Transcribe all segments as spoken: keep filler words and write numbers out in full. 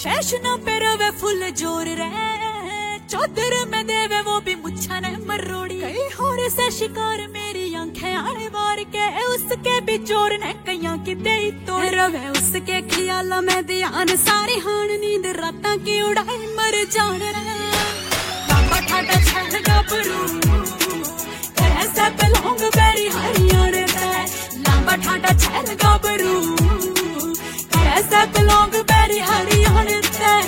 Fashion पे रवे full जोर रे, चौधर में देवे वो भी मुच्छा ने मरोड़ी। कई होर से शिकार मेरी आंखें आने मार के, उसके भी चोर ने कईयां की दे तो रवे उसके ख्याला में ध्यान सारी हान नींद रातां की उड़ाई मर जान रे। लांबा ठाडा छल गबरू कैसे पलोंग बेरी हरियाण रे, लांबा ठाडा छल गबरू कैसे पलोंग बेरी हरियाण रे।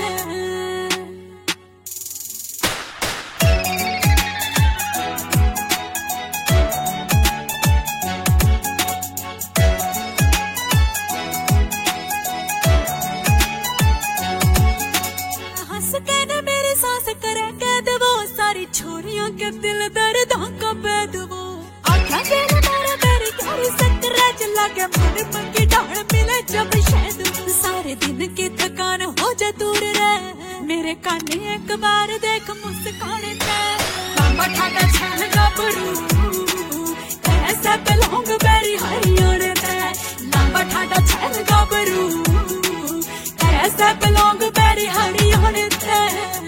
छोरियों के दिल दर्द का बैद वो आख्या दिल मेरा मेरी गहरी सकराज लगे मन मंगी डाल मिले जब शायद सारे दिन की थकान हो जा दूर रे, मेरे काने एक बार देख मुस्कान दे। लांबा ठाडा छल गबरू कैसे पलोंग बेरी हरियाण रे, लांबा ठाडा छल गबरू कैसे पलोंग बेरी हरियाण रे।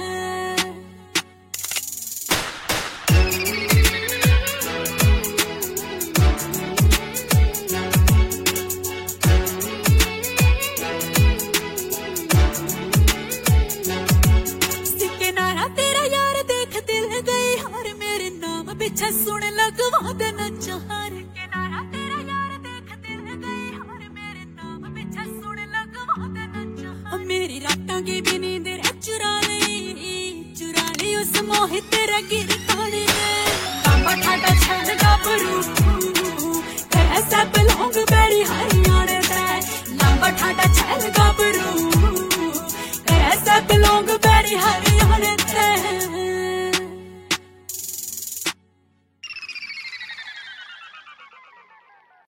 पीछे सुन लगवा देना चार किनारा तेरा यार देख दिल गई और मेरे नाम पीछे सुन लगवा देना चार। मेरी रातों की भी नींद चुरा ली चुरा ली उस मोहित तेरा गिर काने। लांबा ठाडा